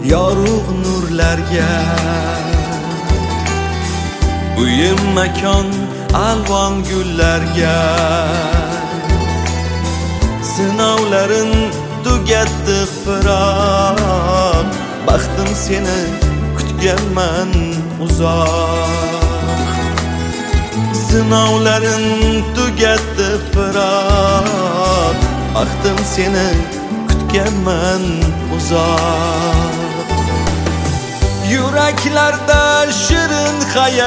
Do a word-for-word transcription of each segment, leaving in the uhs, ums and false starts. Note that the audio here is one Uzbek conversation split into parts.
yorug' nurlarga. Uyim makon alvon gullarga. Sinovlarin tugatdi firoq, baxtim seni kutganman uzoq. Sinovlarin tugatdi firoq, baxtim seni kutganman uzoq. Yuraklarda shirin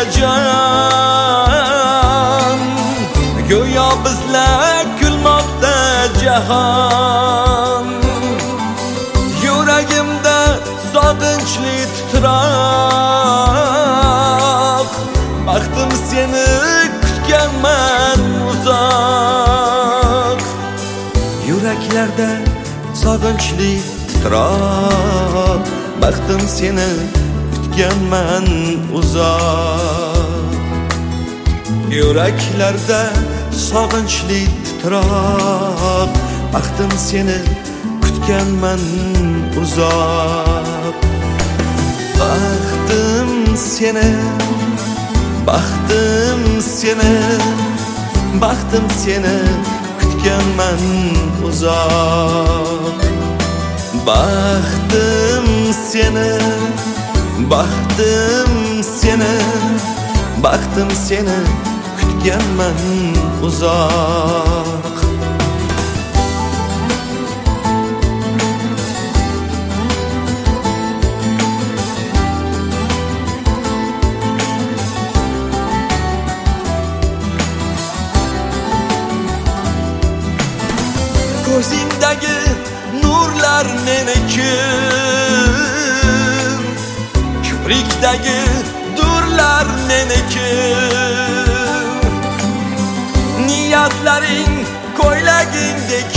hayajon, go'yo bizlar kulmoqda jahon. Yuragimda sog'inchli titroq, baxtim seni kutganman uzoq. Yuraklarda sog'inchli titroq, baxtim seni kutganman uzoq. Yuraklarda sog'inchli titroq, baxtim seni kutganman uzoq. Baxtim seni, baxtim seni, baxtim seni kutganman uzoq. Baxtim seni, baxtim seni, baxtim seni kutganman uzoq. Ko'zingdagi nurlar meniki, kiprikdagi durlar meniki. Niyatlaring ko'ylagingdek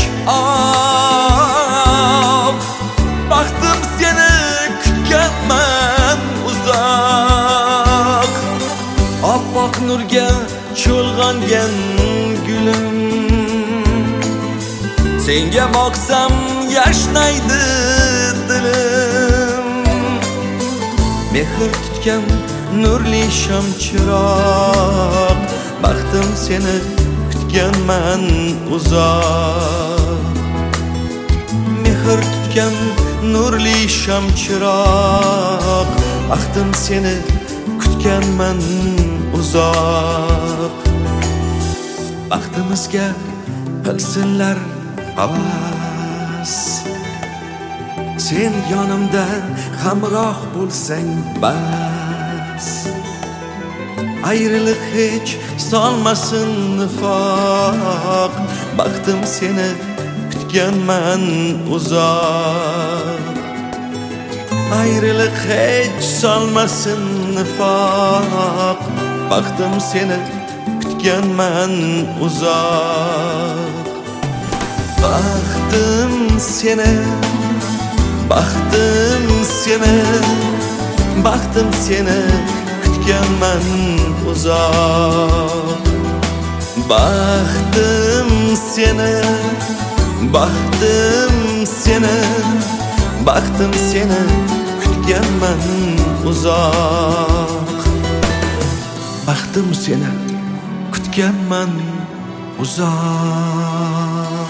oq, baxtim seni kutganman uzoq. Oppoq nurga cho'lg'angan gulim, senga boqsam yashnaydi dilim. Mehr tutgan nurli sham chiroq, baxtim seni kutganman uzoq. Mehr tutgan nurli sham chiroq, baxtim seni kutganman uzoq. Baxtimizga qilsinlar havas, sen yonimda hamroh bo'lsang bas. Ayriliq hech solmasin nifoq, baxtim seni kutganman uzoq. Ayriliq hech solmasin nifoq, baxtim seni kutganman uzoq. Baxtim seni, baxtim seni, baxtim seni kutganman uzoq. Baxtim seni, baxtim seni, baxtim seni kutganman uzoq. Baxtim seni kutganman uzoq.